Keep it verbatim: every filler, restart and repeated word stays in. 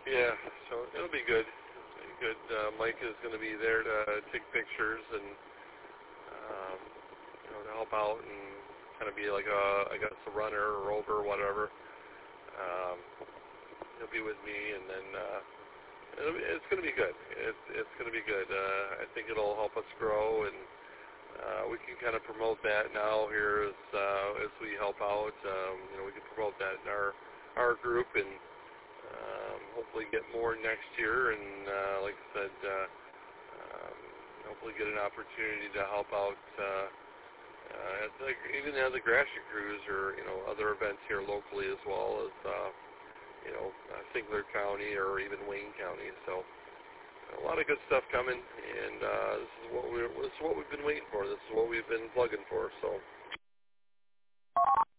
Yeah, so it'll be good. It'll be good. Uh, Mike is going to be there to take pictures and um, you know to help out and kind of be like a I guess a runner or rover or whatever. Um, he'll be with me, and then uh, it'll be, it's going to be good. It's it's going to be good. Uh, I think it'll help us grow, and uh, we can kind of promote that now here as uh, as we help out. Um, you know, we can promote that in our our group and. Um, hopefully get more next year, and uh, like I said, uh, um, hopefully get an opportunity to help out uh, uh, at the, even at the Gratiot Cruise or you know other events here locally as well as uh, you know uh, Sinclair County or even Wayne County. So a lot of good stuff coming, and uh, this is what we this is what we've been waiting for. This is what we've been plugging for. So.